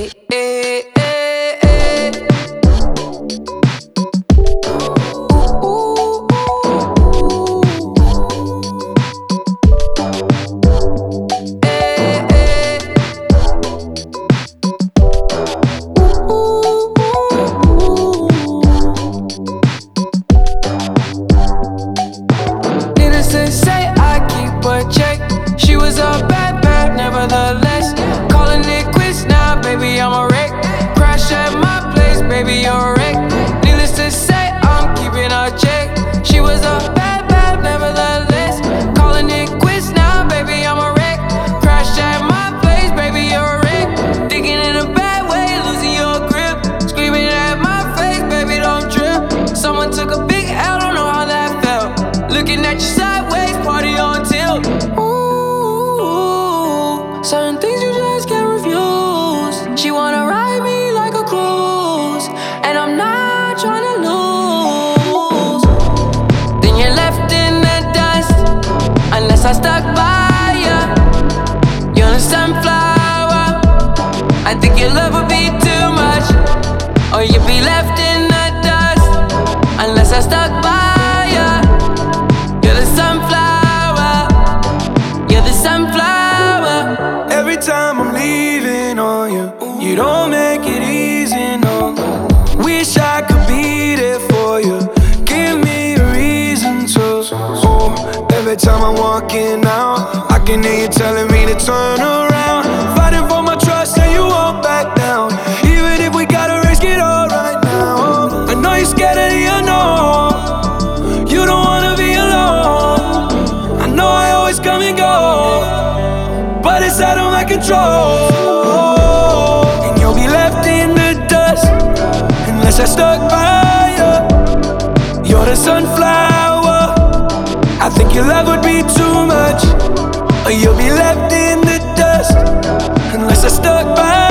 eh, eh, eh. Ooh, eh, eh. Needless to say, I keep a check. She was a bad, bad, nevertheless. Calling it quits now, baby, I'm a wreck. Crash at my place, baby, you're a wreck. Needless to say, I'm keeping a check. She was a bad, bad, nevertheless. Calling it quits now, baby, I'm a wreck. Crash at my place, baby, you're a wreck. Thinking in a bad way, losing your grip. Screaming at my face, baby, don't trip. Someone took a big L, don't know how that felt. Looking at you sideways, party on tilt. Ooh, certain things you just can't refuse. She wanna ride me like a cruise, and I'm not trying to lose. Then you're left in the dust, unless I stuck by ya. You're a sunflower. I think your love would be too much, or you'd be left in the dust, unless I stuck by ya. You're the sunflower. You're the sunflower. Every time I'm leaving on you, you don't make it easy, no. Wish I could be there for you. Give me a reason to. Oh, every time I'm walking out, I can hear you telling me to turn around. Fighting for my trust and you won't back down. Even if we gotta risk it all right now. I know you're scared of the unknown. You don't wanna be alone. I know I always come and go, but it's out of my control. And you'll be left in the dust, unless I stuck by you. You're the sunflower. I think your love would be too much, or you'll be left in the dust, unless I stuck by